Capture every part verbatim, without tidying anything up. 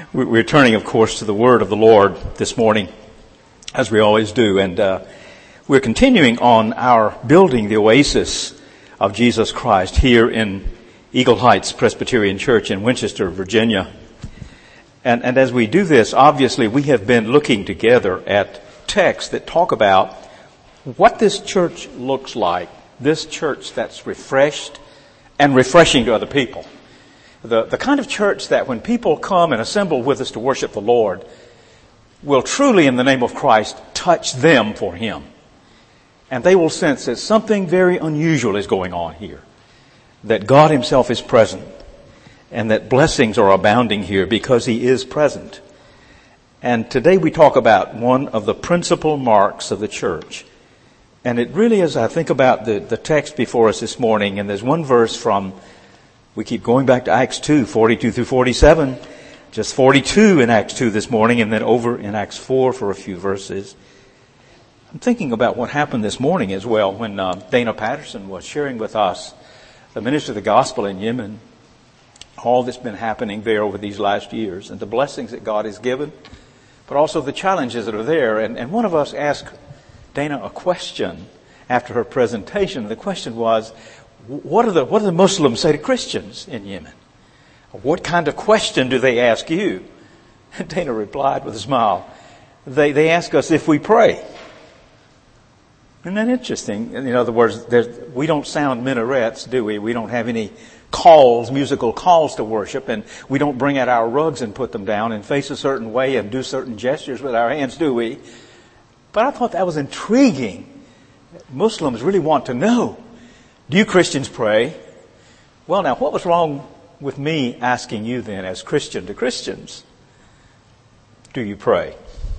We're turning, of course, to the Word of the Lord this morning, as we always do, and uh, we're continuing on our building the oasis of Jesus Christ here in Eagle Heights Presbyterian Church in Winchester, Virginia. And, and as we do this, obviously, we have been looking together at texts that talk about what this church looks like, this church that's refreshed and refreshing to other people. The, the kind of church that when people come and assemble with us to worship the Lord will truly, in the name of Christ, touch them for Him. And they will sense that something very unusual is going on here. That God Himself is present. And that blessings are abounding here because He is present. And today we talk about one of the principal marks of the church. And it really is, I think about the, the text before us this morning, and there's one verse from We keep going back to Acts two, forty-two through forty-seven. Just forty-two in Acts two this morning, and then over in Acts four for a few verses. I'm thinking about what happened this morning as well when uh, Dana Patterson was sharing with us the ministry of the gospel in Yemen. All that's been happening there over these last years and the blessings that God has given, but also the challenges that are there. And, and one of us asked Dana a question after her presentation. The question was, What do the, what do the Muslims say to Christians in Yemen? What kind of question do they ask you? And Dana replied with a smile. They, they ask us if we pray. Isn't that interesting? In other words, we don't sound minarets, do we? We don't have any calls, musical calls to worship, and we don't bring out our rugs and put them down and face a certain way and do certain gestures with our hands, do we? But I thought that was intriguing. Muslims really want to know. Do you Christians pray? Well, now, what was wrong with me asking you then as Christian to Christians? Do you pray?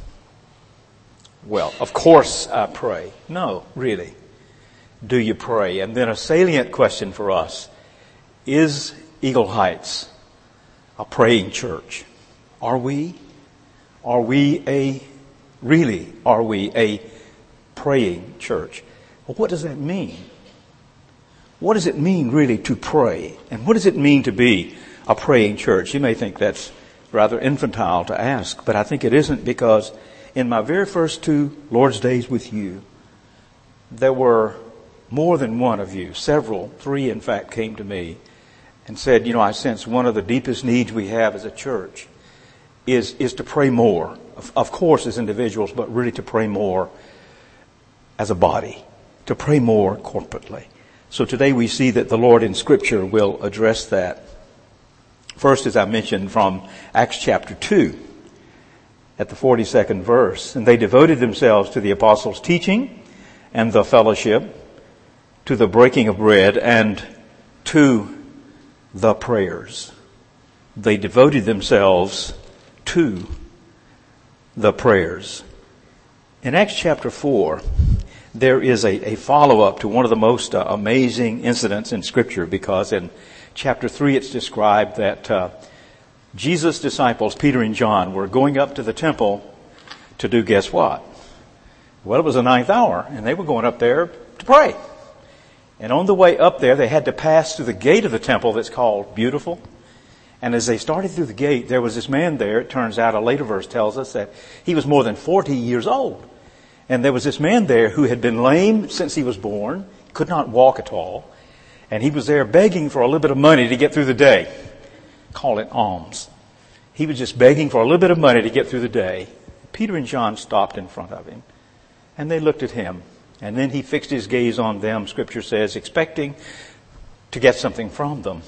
Well, of course I pray. No, really. Do you pray? And then a salient question for us. Is Eagle Heights a praying church? Are we? Are we a, really, are we a praying church? Well, what does that mean? What does it mean really to pray? And what does it mean to be a praying church? You may think that's rather infantile to ask, but I think it isn't, because in my very first two Lord's Days with you, there were more than one of you, several, three in fact, came to me and said, you know, I sense one of the deepest needs we have as a church is, is to pray more. Of, of course as individuals, but really to pray more as a body, to pray more corporately. So today we see that the Lord in Scripture will address that. First, as I mentioned, from Acts chapter two, at the forty-second verse. And they devoted themselves to the apostles' teaching and the fellowship, to the breaking of bread, and to the prayers. They devoted themselves to the prayers. In Acts chapter four, there is a, a follow-up to one of the most uh, amazing incidents in Scripture, because in chapter three it's described that uh, Jesus' disciples, Peter and John, were going up to the temple to do guess what? Well, it was the ninth hour, and they were going up there to pray. And on the way up there, they had to pass through the gate of the temple that's called Beautiful. And as they started through the gate, there was this man there. It turns out, a later verse tells us that he was more than forty years old. And there was this man there who had been lame since he was born, could not walk at all. And he was there begging for a little bit of money to get through the day. Call it alms. He was just begging for a little bit of money to get through the day. Peter and John stopped in front of him, and they looked at him. And then he fixed his gaze on them, Scripture says, expecting to get something from them.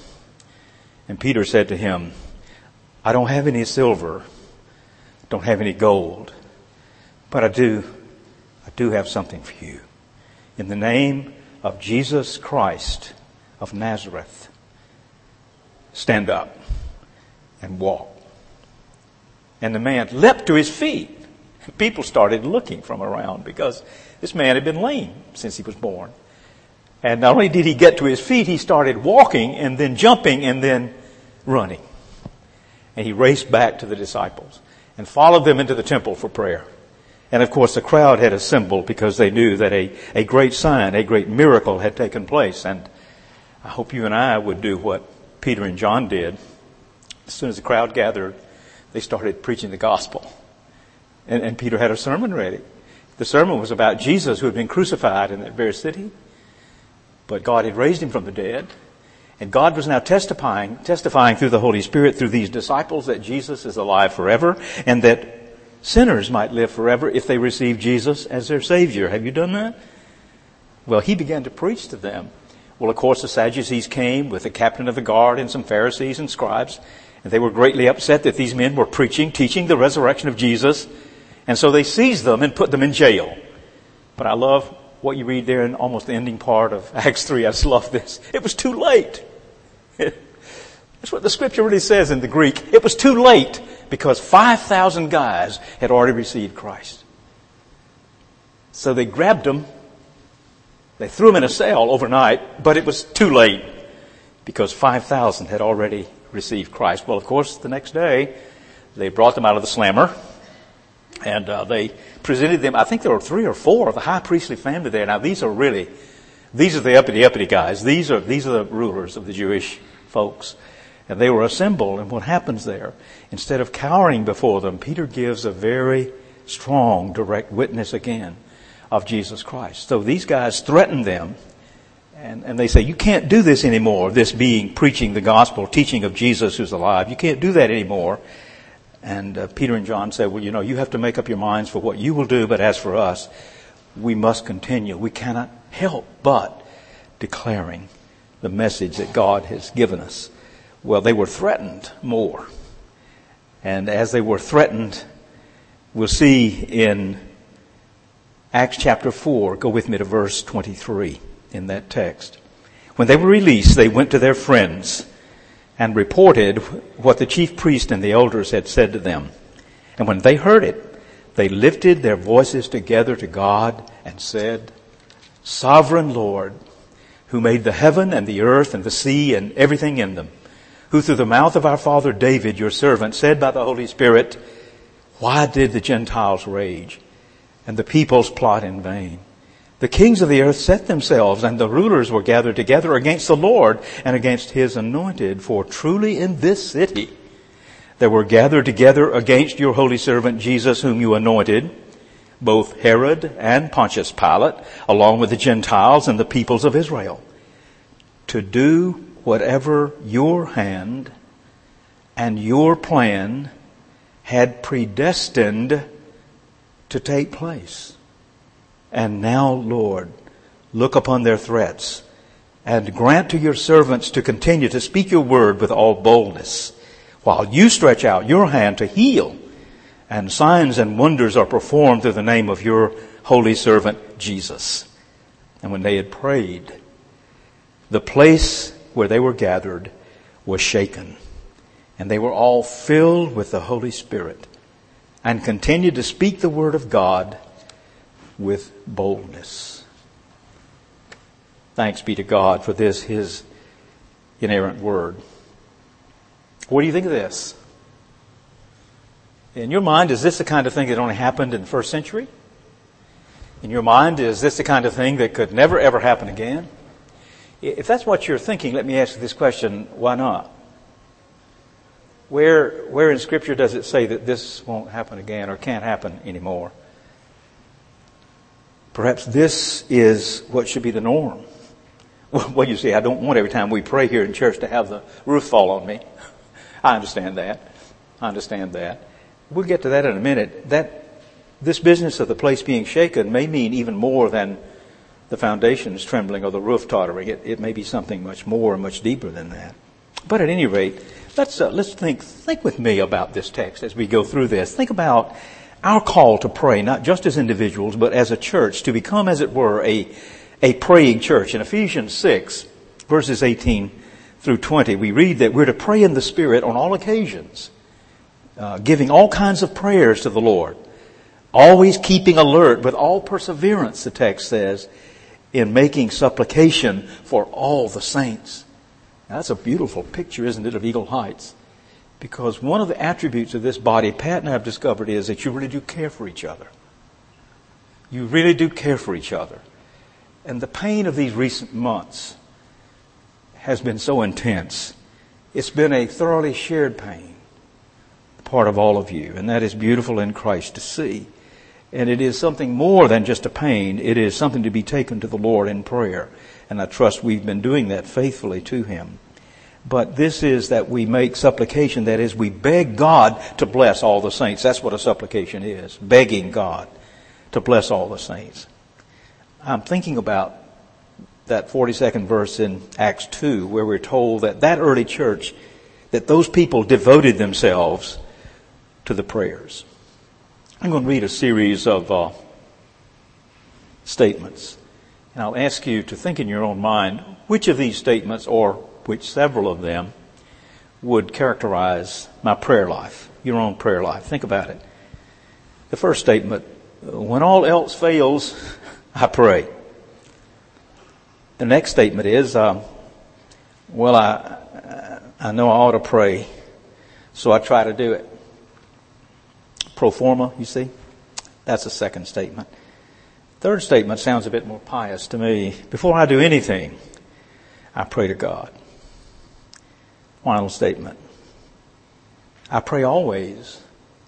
And Peter said to him, I don't have any silver, don't have any gold, but I do I do have something for you. In the name of Jesus Christ of Nazareth, stand up and walk. And the man leapt to his feet. People started looking from around, because this man had been lame since he was born. And not only did he get to his feet, he started walking and then jumping and then running. And he raced back to the disciples and followed them into the temple for prayer. And of course the crowd had assembled because they knew that a, a great sign, a great miracle had taken place. And I hope you and I would do what Peter and John did. As soon as the crowd gathered, they started preaching the gospel. And, and Peter had a sermon ready. The sermon was about Jesus who had been crucified in that very city. But God had raised him from the dead. And God was now testifying, testifying through the Holy Spirit, through these disciples, that Jesus is alive forever and that sinners might live forever if they receive Jesus as their Savior. Have you done that? Well, he began to preach to them. Well, of course, the Sadducees came with the captain of the guard and some Pharisees and scribes. And they were greatly upset that these men were preaching, teaching the resurrection of Jesus. And so they seized them and put them in jail. But I love what you read there in almost the ending part of Acts three. I just love this. It was too late. That's what the scripture really says in the Greek. It was too late because five thousand guys had already received Christ. So they grabbed them. They threw them in a cell overnight, but it was too late because five thousand had already received Christ. Well, of course, the next day, they brought them out of the slammer and uh, they presented them. I think there were three or four of the high priestly family there. Now, these are really, these are the uppity-uppity guys. These are, these are the rulers of the Jewish folks. And they were assembled. And what happens there? Instead of cowering before them, Peter gives a very strong, direct witness again of Jesus Christ. So these guys threaten them. And, and they say, you can't do this anymore, this being preaching the gospel, teaching of Jesus who's alive. You can't do that anymore. And uh, Peter and John said, well, you know, you have to make up your minds for what you will do. But as for us, we must continue. We cannot help but declaring the message that God has given us. Well, they were threatened more. And as they were threatened, we'll see in Acts chapter four, go with me to verse twenty-three in that text. When they were released, they went to their friends and reported what the chief priest and the elders had said to them. And when they heard it, they lifted their voices together to God and said, Sovereign Lord, who made the heaven and the earth and the sea and everything in them, who through the mouth of our father David, your servant, said by the Holy Spirit, why did the Gentiles rage and the peoples plot in vain? The kings of the earth set themselves, and the rulers were gathered together against the Lord and against his anointed. For truly in this city there were gathered together against your holy servant Jesus, whom you anointed, both Herod and Pontius Pilate, along with the Gentiles and the peoples of Israel, to do whatever your hand and your plan had predestined to take place. And now, Lord, look upon their threats and grant to your servants to continue to speak your word with all boldness, while you stretch out your hand to heal, and signs and wonders are performed through the name of your holy servant Jesus. And when they had prayed, the place where they were gathered was shaken, and they were all filled with the Holy Spirit and continued to speak the word of God with boldness. Thanks be to God for this, his inerrant word. What do you think of this? In your mind, is this the kind of thing that only happened in the first century? In your mind, is this the kind of thing that could never ever happen again? If that's what you're thinking, let me ask you this question, why not? Where, where in Scripture does it say that this won't happen again or can't happen anymore? Perhaps this is what should be the norm. Well, you see, I don't want every time we pray here in church to have the roof fall on me. I understand that. I understand that. We'll get to that in a minute. That this business of the place being shaken may mean even more than the foundations trembling or the roof tottering. It, it may be something much more and much deeper than that. But at any rate, let's uh, let's think think with me about this text as we go through this. Think about our call to pray, not just as individuals, but as a church, to become, as it were, a, a praying church. In Ephesians six, verses eighteen through twenty, we read that we're to pray in the Spirit on all occasions, uh, giving all kinds of prayers to the Lord, always keeping alert with all perseverance, the text says, in making supplication for all the saints. Now, that's a beautiful picture, isn't it, of Eagle Heights? Because one of the attributes of this body, Pat and I have discovered, is that you really do care for each other. You really do care for each other. And the pain of these recent months has been so intense. It's been a thoroughly shared pain. The part of all of you. And that is beautiful in Christ to see. And it is something more than just a pain. It is something to be taken to the Lord in prayer. And I trust we've been doing that faithfully to Him. But this is that we make supplication. That is, we beg God to bless all the saints. That's what a supplication is. Begging God to bless all the saints. I'm thinking about that forty-second verse in Acts two, where we're told that that early church, that those people devoted themselves to the prayers. I'm going to read a series of uh, statements. And I'll ask you to think in your own mind which of these statements, or which several of them, would characterize my prayer life, your own prayer life. Think about it. The first statement, when all else fails, I pray. The next statement is, um, well, I I know I ought to pray, so I try to do it. Pro forma, you see? That's the second statement. Third statement sounds a bit more pious to me. Before I do anything, I pray to God. Final statement. I pray always,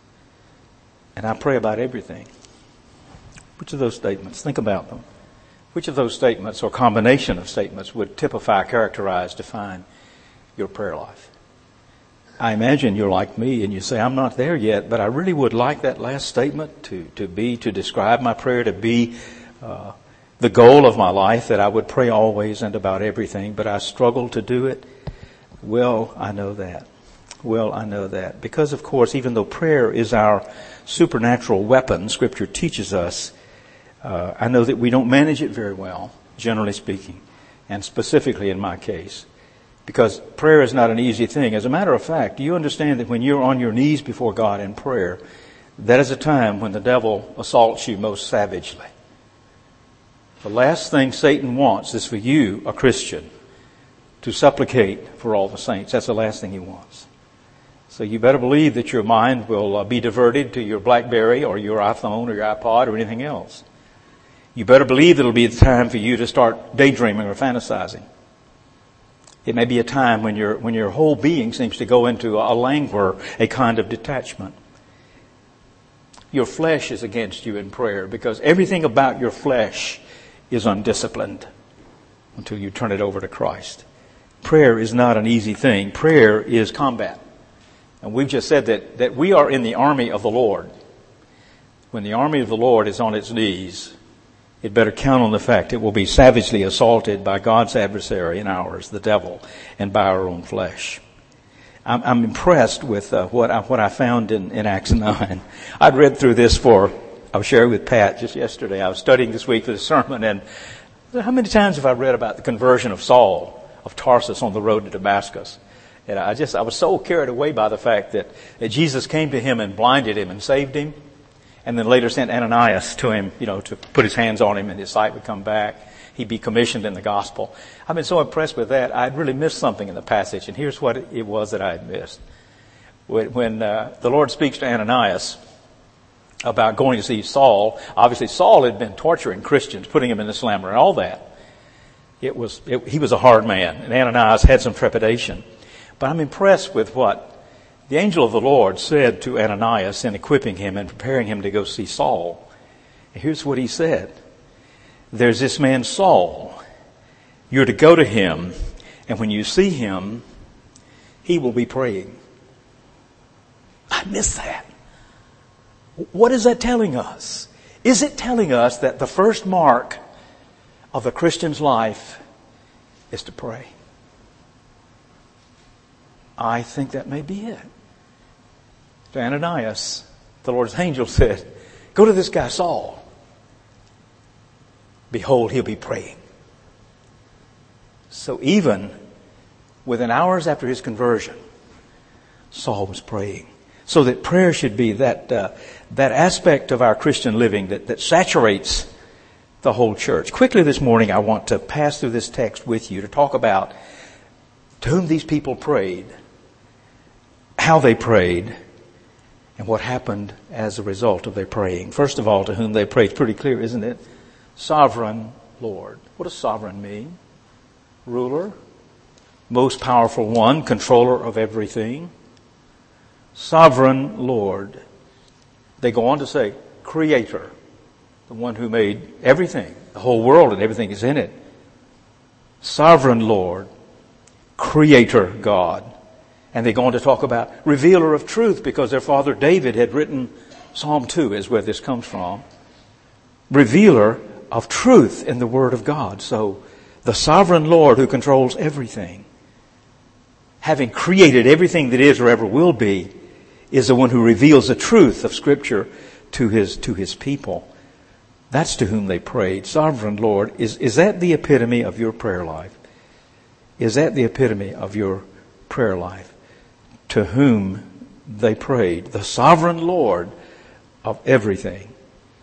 and I pray about everything. Which of those statements? Think about them. Which of those statements or combination of statements would typify, characterize, define your prayer life? I imagine you're like me and you say, I'm not there yet, but I really would like that last statement to, to be, to describe my prayer, to be uh, the goal of my life, that I would pray always and about everything, but I struggle to do it. Well, I know that. Well, I know that. Because, of course, even though prayer is our supernatural weapon, Scripture teaches us, uh, I know that we don't manage it very well, generally speaking, and specifically in my case. Because prayer is not an easy thing. As a matter of fact, do you understand that when you're on your knees before God in prayer, that is a time when the devil assaults you most savagely. The last thing Satan wants is for you, a Christian, to supplicate for all the saints. That's the last thing he wants. So you better believe that your mind will uh, be diverted to your BlackBerry or your iPhone or your iPod or anything else. You better believe it'll be the time for you to start daydreaming or fantasizing. It may be a time when your when your whole being seems to go into a languor, a kind of detachment. Your flesh is against you in prayer because everything about your flesh is undisciplined until you turn it over to Christ. Prayer is not an easy thing. Prayer is combat. And we've just said that, that we are in the army of the Lord. When the army of the Lord is on its knees, it better count on the fact it will be savagely assaulted by God's adversary and ours, the devil, and by our own flesh. I'm, I'm impressed with uh, what, I, what I found in, in Acts nine. I'd read through this for, I was sharing with Pat just yesterday. I was studying this week for the sermon, and how many times have I read about the conversion of Saul of Tarsus on the road to Damascus? And I just, I was so carried away by the fact that, that Jesus came to him and blinded him and saved him. And then later sent Ananias to him, you know, to put his hands on him and his sight would come back. He'd be commissioned in the gospel. I've been so impressed with that. I'd really missed something in the passage. And here's what it was that I had missed. When, when uh, the Lord speaks to Ananias about going to see Saul, obviously Saul had been torturing Christians, putting them in the slammer and all that. It was, it, he was a hard man. And Ananias had some trepidation. But I'm impressed with what the angel of the Lord said to Ananias in equipping him and preparing him to go see Saul. Here's what he said. There's this man Saul. You're to go to him, and when you see him, he will be praying. I miss that. What is that telling us? Is it telling us that the first mark of a Christian's life is to pray? I think that may be it. To Ananias, the Lord's angel said, go to this guy Saul. Behold, he'll be praying. So even within hours after his conversion, Saul was praying. So that prayer should be that uh, that aspect of our Christian living that, that saturates the whole church. Quickly this morning, I want to pass through this text with you to talk about to whom these people prayed, how they prayed, and what happened as a result of their praying. First of all, to whom they prayed. Pretty clear, isn't it? Sovereign Lord. What does sovereign mean? Ruler, most powerful one, controller of everything. Sovereign Lord. They go on to say, Creator, the one who made everything, the whole world and everything is in it. Sovereign Lord, Creator God. And they go on to talk about Revealer of Truth, because their father David had written Psalm two is where this comes from. Revealer of truth in the Word of God. So the sovereign Lord who controls everything, having created everything that is or ever will be, is the one who reveals the truth of Scripture to his, to his people. That's to whom they prayed. Sovereign Lord, is, is that the epitome of your prayer life? Is that the epitome of your prayer life? To whom they prayed. The sovereign Lord of everything.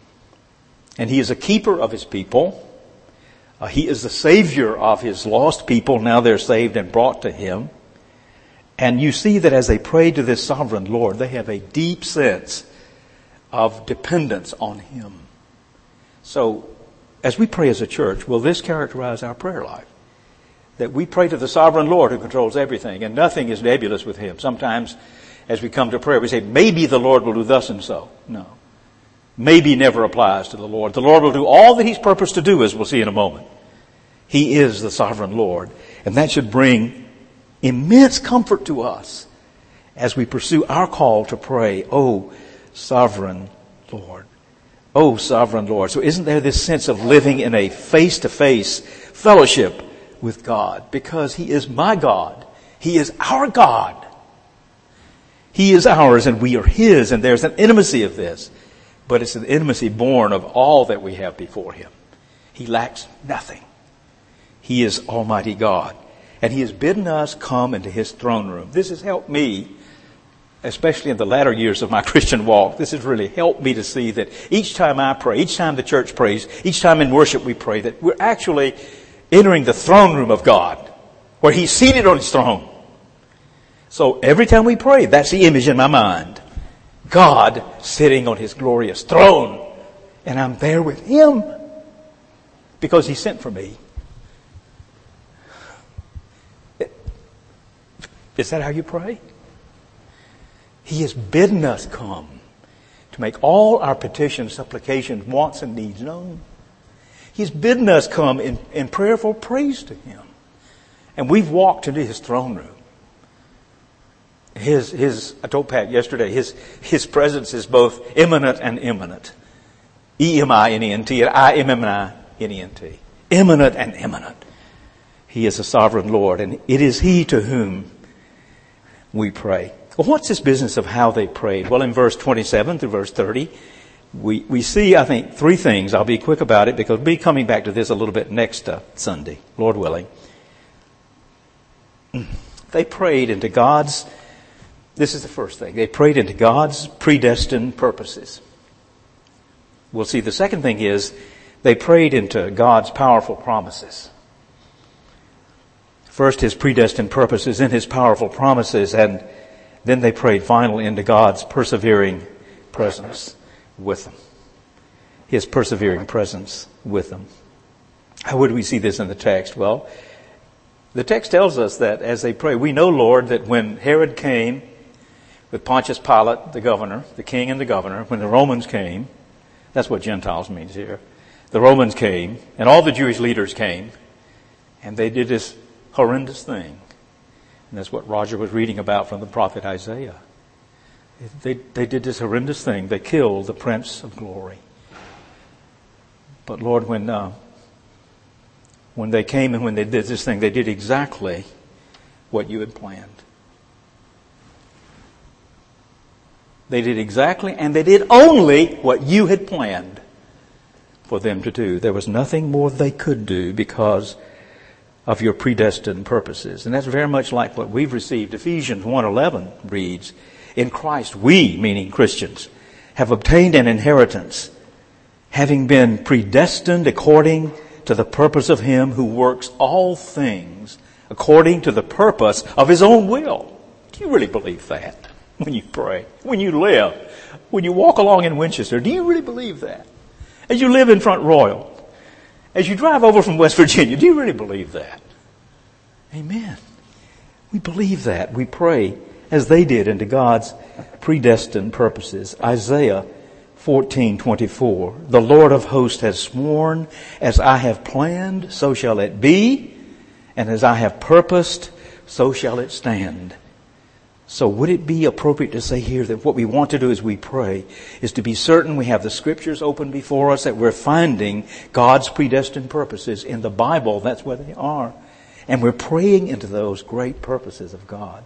And He is a keeper of His people. Uh, he is the Savior of His lost people. Now they're saved and brought to Him. And you see that as they pray to this sovereign Lord, they have a deep sense of dependence on Him. So, as we pray as a church, will this characterize our prayer life? That we pray to the sovereign Lord who controls everything, and nothing is nebulous with Him. Sometimes, as we come to prayer, we say, maybe the Lord will do thus and so. No. Maybe never applies to the Lord. The Lord will do all that He's purposed to do, as we'll see in a moment. He is the sovereign Lord. And that should bring immense comfort to us as we pursue our call to pray, Oh, sovereign Lord. Oh, sovereign Lord. So isn't there this sense of living in a face-to-face fellowship with God? Because He is my God. He is our God. He is ours and we are His, and there's an intimacy of this. But it's an intimacy born of all that we have before Him. He lacks nothing. He is Almighty God. And He has bidden us come into His throne room. This has helped me, especially in the latter years of my Christian walk. This has really helped me to see that each time I pray, each time the church prays, each time in worship we pray, that we're actually entering the throne room of God, where He's seated on His throne. So every time we pray, that's the image in my mind. God sitting on His glorious throne. And I'm there with Him because He sent for me. Is that how you pray? He has bidden us come to make all our petitions, supplications, wants, and needs known. He's bidden us come in, in prayerful praise to Him. And we've walked into His throne room. His, his, I told Pat yesterday, His, His presence is both imminent and imminent. E M I N E N T and I M M I N E N T. Imminent and imminent. He is a sovereign Lord, and it is He to whom we pray. Well, what's this business of how they prayed? Well, in verse twenty-seven through verse thirty, we, we see, I think, three things. I'll be quick about it because we'll be coming back to this a little bit next uh, Sunday, Lord willing. They prayed into God's, this is the first thing, they prayed into God's predestined purposes. We'll see the second thing is they prayed into God's powerful promises. First, His predestined purposes and His powerful promises, and then they prayed finally into God's persevering presence with them. His persevering presence with them. How would we see this in the text? Well, the text tells us that as they pray, we know, Lord, that when Herod came with Pontius Pilate, the governor, the king and the governor, when the Romans came, that's what Gentiles means here. The Romans came, and all the Jewish leaders came, and they did this horrendous thing. And that's what Roger was reading about from the prophet Isaiah. They, they did this horrendous thing. They killed the Prince of Glory. But Lord, when, uh, when they came and when they did this thing, they did exactly what you had planned. They did exactly, and they did only what you had planned for them to do. There was nothing more they could do because of your predestined purposes. And that's very much like what we've received. Ephesians one eleven reads, In Christ we, meaning Christians, have obtained an inheritance, having been predestined according to the purpose of Him who works all things according to the purpose of His own will. Do you really believe that when you pray? When you live? When you walk along in Winchester? Do you really believe that? As you live in Front Royal? As you drive over from West Virginia, do you really believe that? Amen. We believe that. We pray as they did into God's predestined purposes. Isaiah fourteen twenty-four. The Lord of hosts has sworn, as I have planned, so shall it be, and as I have purposed, so shall it stand. So would it be appropriate to say here that what we want to do as we pray is to be certain we have the Scriptures open before us, that we're finding God's predestined purposes in the Bible. That's where they are. And we're praying into those great purposes of God.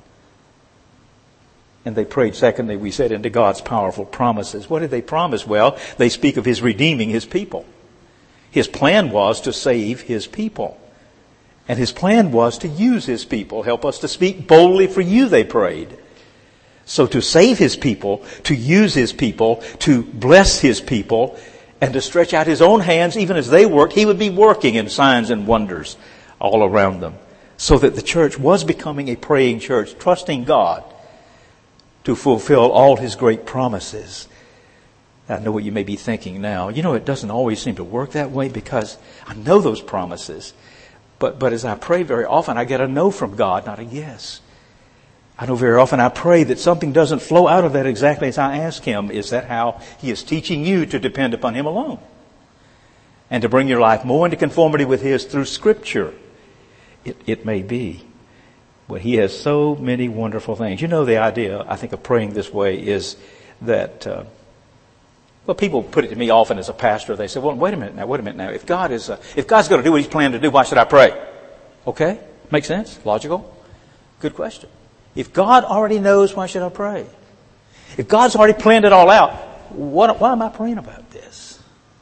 And they prayed, secondly, we said, into God's powerful promises. What did they promise? Well, they speak of His redeeming His people. His plan was to save His people. And His plan was to use His people. Help us to speak boldly for you, they prayed. So to save His people, to use His people, to bless His people, and to stretch out His own hands, even as they worked, He would be working in signs and wonders all around them. So that the church was becoming a praying church, trusting God to fulfill all His great promises. I know what you may be thinking now. You know, it doesn't always seem to work that way, because I know those promises. But, but as I pray very often, I get a no from God, not a yes. I know very often I pray that something doesn't flow out of that exactly as I ask Him. Is that how He is teaching you to depend upon Him alone? And to bring your life more into conformity with His through Scripture? It, it may be. But He has so many wonderful things. You know, the idea, I think, of praying this way is that, uh, well, people put it to me often as a pastor. They say, well, wait a minute now, wait a minute now. If God is, uh, if God's going to do what He's planned to do, why should I pray? Okay? Makes sense? Logical? Good question. If God already knows, why should I pray? If God's already planned it all out, what, why am I praying about this?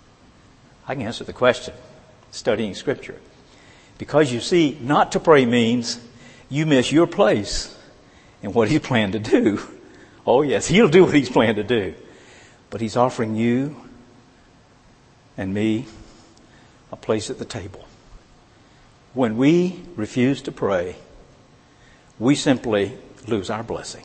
I can answer the question. Studying Scripture. Because you see, not to pray means you miss your place in what He planned to do. Oh yes, He'll do what He's planned to do. But He's offering you and me a place at the table. When we refuse to pray, we simply lose our blessing.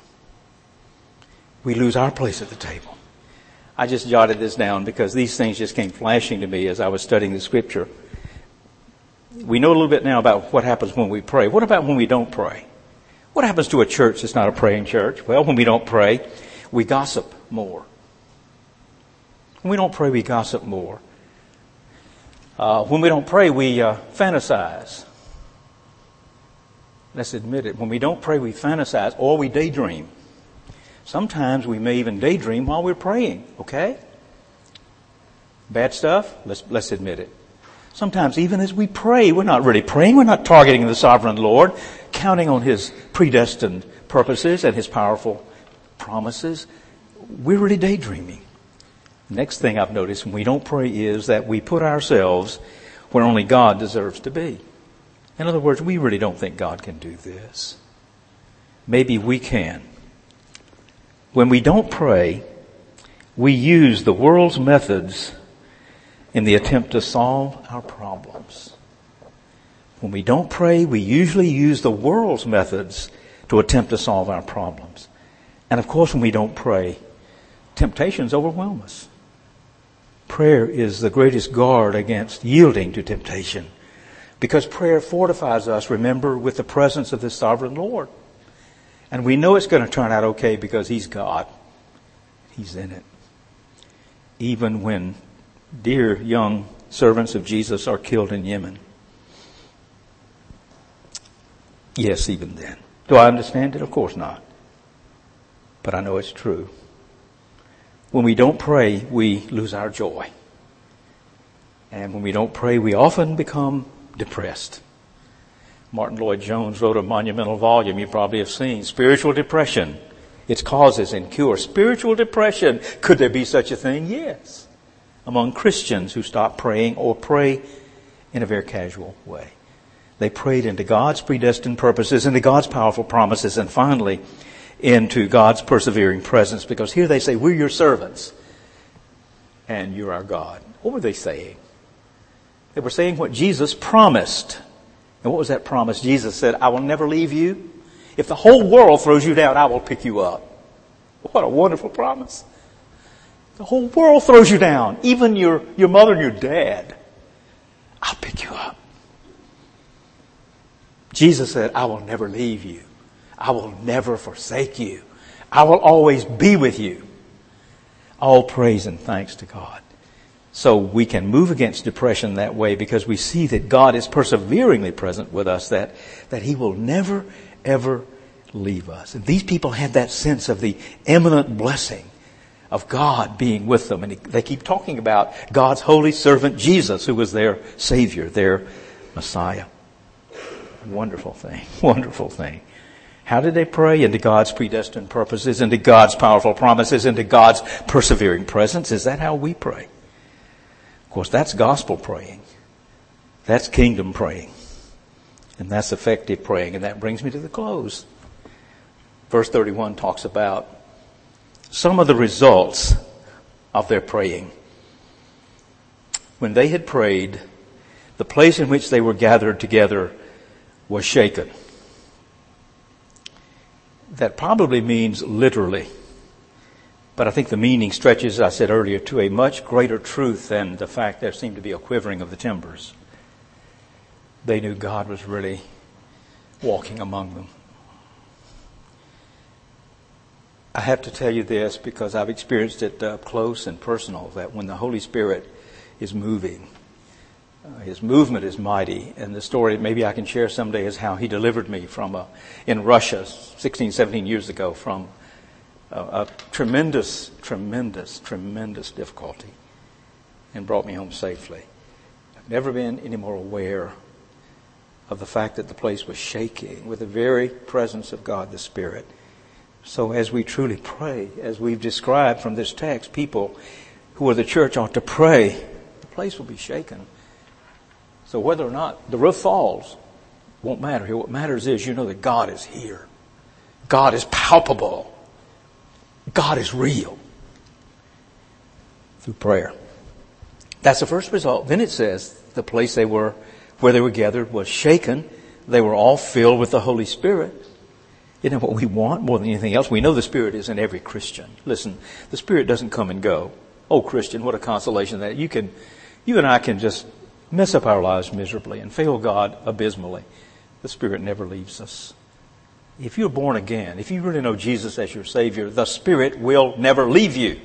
We lose our place at the table. I just jotted this down because these things just came flashing to me as I was studying the Scripture. We know a little bit now about what happens when we pray. What about when we don't pray? What happens to a church that's not a praying church? Well, when we don't pray, we gossip more. When we don't pray, we gossip more. Uh, when we don't pray, we uh, fantasize. Let's admit it. When we don't pray, we fantasize or we daydream. Sometimes we may even daydream while we're praying. Okay? Bad stuff? Let's, let's admit it. Sometimes even as we pray, we're not really praying. We're not targeting the sovereign Lord, counting on His predestined purposes and His powerful promises. We're really daydreaming. Next thing I've noticed when we don't pray is that we put ourselves where only God deserves to be. In other words, we really don't think God can do this. Maybe we can. When we don't pray, we use the world's methods in the attempt to solve our problems. When we don't pray, we usually use the world's methods to attempt to solve our problems. And of course, when we don't pray, temptations overwhelm us. Prayer is the greatest guard against yielding to temptation, because prayer fortifies us, remember, with the presence of the sovereign Lord. And we know it's going to turn out okay because He's God. He's in it. Even when dear young servants of Jesus are killed in Yemen. Yes, even then. Do I understand it? Of course not. But I know it's true. When we don't pray, we lose our joy. And when we don't pray, we often become depressed. Martin Lloyd-Jones wrote a monumental volume you probably have seen, Spiritual Depression, Its Causes and Cure. Spiritual depression, could there be such a thing? Yes. Among Christians who stop praying or pray in a very casual way. They prayed into God's predestined purposes, into God's powerful promises, and finally into God's persevering presence. Because here they say, we're your servants and you're our God. What were they saying? They were saying what Jesus promised. And what was that promise? Jesus said, I will never leave you. If the whole world throws you down, I will pick you up. What a wonderful promise. The whole world throws you down. Even your, your mother and your dad. I'll pick you up. Jesus said, I will never leave you. I will never forsake you. I will always be with you. All praise and thanks to God. So we can move against depression that way because we see that God is perseveringly present with us, that, that He will never, ever leave us. And these people had that sense of the imminent blessing of God being with them. And they keep talking about God's holy servant Jesus, who was their Savior, their Messiah. Wonderful thing. Wonderful thing. How did they pray? Into God's predestined purposes, into God's powerful promises, into God's persevering presence. Is that how we pray? Of course, that's gospel praying. That's kingdom praying. And that's effective praying. And that brings me to the close. Verse thirty-one talks about some of the results of their praying. When they had prayed, the place in which they were gathered together was shaken. That probably means literally. But I think the meaning stretches, as I said earlier, to a much greater truth than the fact there seemed to be a quivering of the timbers. They knew God was really walking among them. I have to tell you this because I've experienced it up close and personal, that when the Holy Spirit is moving, uh, His movement is mighty. And the story maybe I can share someday is how He delivered me from a, in Russia sixteen, seventeen years ago from a, a tremendous, tremendous, tremendous difficulty and brought me home safely. I've never been any more aware of the fact that the place was shaking with the very presence of God the Spirit. So as we truly pray, as we've described from this text, people who are the church ought to pray, the place will be shaken. So whether or not the roof falls won't matter here. What matters is you know that God is here. God is palpable. God is real. Through prayer. That's the first result. Then it says the place they were, where they were gathered was shaken. They were all filled with the Holy Spirit. Isn't that what we want more than anything else? We know the Spirit is in every Christian. Listen, the Spirit doesn't come and go. Oh, Christian, what a consolation that you can, you and I can just mess up our lives miserably and fail God abysmally. The Spirit never leaves us. If you're born again, if you really know Jesus as your Savior, the Spirit will never leave you.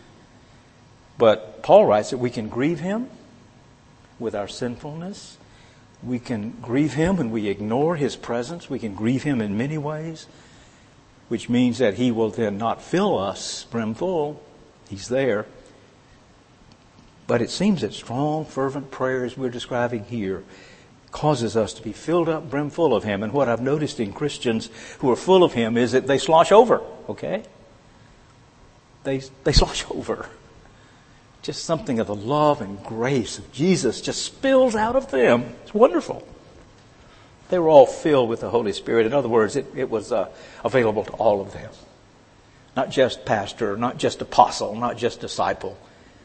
But Paul writes that we can grieve Him with our sinfulness. We can grieve Him when we ignore His presence. We can grieve Him in many ways, which means that He will then not fill us brimful. He's there. But it seems that strong, fervent prayers we're describing here causes us to be filled up brimful of Him. And what I've noticed in Christians who are full of Him is that they slosh over, okay? They, they slosh over. Just something of the love and grace of Jesus just spills out of them. It's wonderful. They were all filled with the Holy Spirit. In other words, it, it was uh, available to all of them. Not just pastor, not just apostle, not just disciple.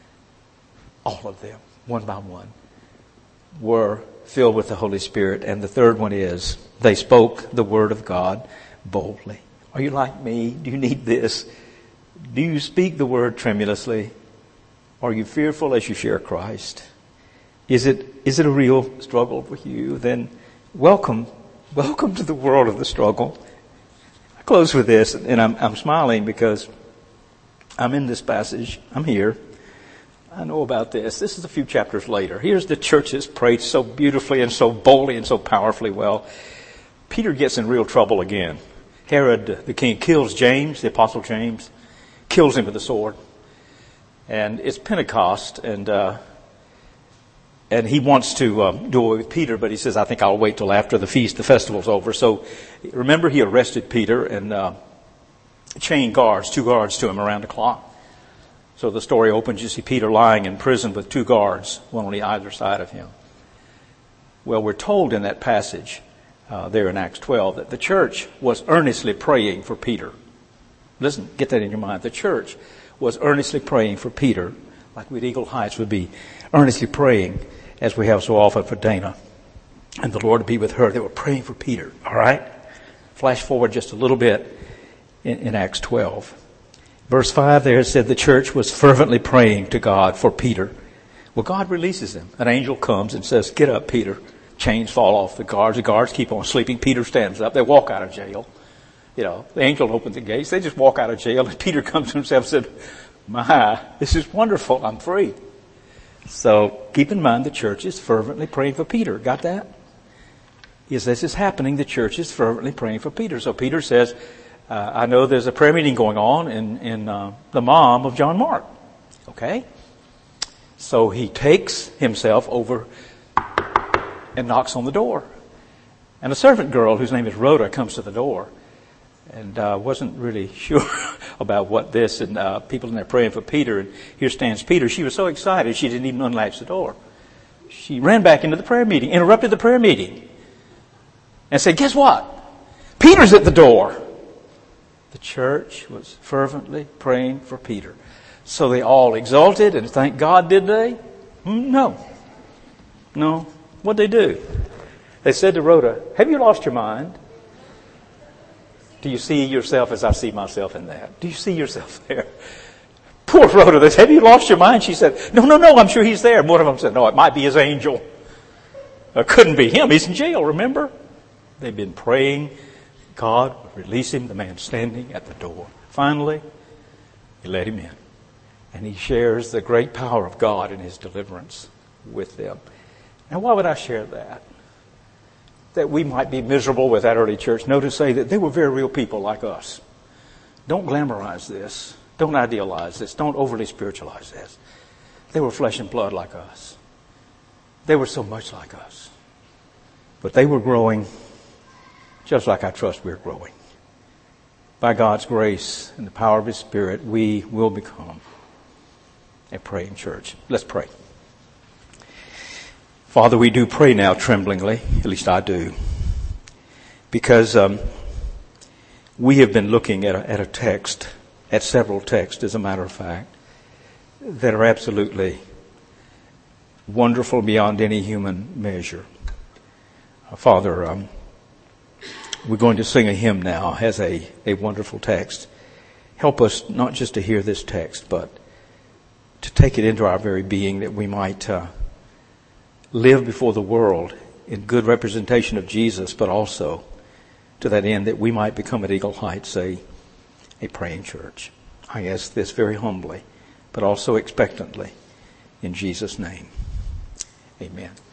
All of them, one by one, were filled with the Holy Spirit. And the third one is, they spoke the word of God boldly. Are you like me? Do you need this? Do you speak the word tremulously? Are you fearful as you share Christ? Is it, is it a real struggle for you? Then welcome, welcome to the world of the struggle. I close with this, and I'm, I'm smiling because I'm in this passage. I'm here. I know about this. This is a few chapters later. Here's the churches prayed so beautifully and so boldly and so powerfully well. Peter gets in real trouble again. Herod, the king, kills James, the apostle James, kills him with a sword. And it's Pentecost, and uh, and he wants to um, do away with Peter, but he says, I think I'll wait till after the feast, the festival's over. So remember, he arrested Peter and uh, chained guards, two guards to him around the clock. So the story opens, you see Peter lying in prison with two guards, one on either side of him. Well, we're told in that passage uh, there in Acts twelve that the church was earnestly praying for Peter. Listen, get that in your mind. The church was earnestly praying for Peter, like we at Eagle Heights would be earnestly praying, as we have so often for Dana, and the Lord to be with her. They were praying for Peter, all right? Flash forward just a little bit in, in Acts twelve. Verse five there said the church was fervently praying to God for Peter. Well, God releases him. An angel comes and says, get up, Peter. Chains fall off the guards. The guards keep on sleeping. Peter stands up. They walk out of jail. You know, the angel opens the gates. They just walk out of jail, and Peter comes to himself and said, my, this is wonderful. I'm free. So keep in mind the church is fervently praying for Peter. Got that? As this is happening, the church is fervently praying for Peter. So Peter says, uh, I know there's a prayer meeting going on in, in uh, the mom of John Mark. Okay? So he takes himself over and knocks on the door. And a servant girl whose name is Rhoda comes to the door and uh, wasn't really sure about what this, and uh, people in there praying for Peter, and here stands Peter. She was so excited she didn't even unlatch the door. She ran back into the prayer meeting, interrupted the prayer meeting, and said, guess what? Peter's at the door. The church was fervently praying for Peter. So they all exulted and thank God, did they? No. No. What'd they do? They said to Rhoda, have you lost your mind? Do you see yourself as I see myself in that? Do you see yourself there? Poor Rhoda, they said, have you lost your mind? She said, no, no, no, I'm sure he's there. And one of them said, no, it might be his angel. It couldn't be him. He's in jail, remember? They've been praying. God would release him, the man standing at the door. Finally, he let him in. And he shares the great power of God in his deliverance with them. Now, why would I share that? That we might be miserable with that early church. No, to say that they were very real people like us. Don't glamorize this. Don't idealize this. Don't overly spiritualize this. They were flesh and blood like us. They were so much like us. But they were growing just like I trust we're growing. By God's grace and the power of His Spirit, we will become a praying church. Let's pray. Father, we do pray now tremblingly, at least I do, because um, we have been looking at a, at a text, at several texts, as a matter of fact, that are absolutely wonderful beyond any human measure. Uh, Father, um, we're going to sing a hymn now as a, a wonderful text. Help us not just to hear this text, but to take it into our very being, that we might uh, live before the world in good representation of Jesus, but also to that end that we might become at Eagle Heights a, a praying church. I ask this very humbly, but also expectantly, in Jesus' name. Amen.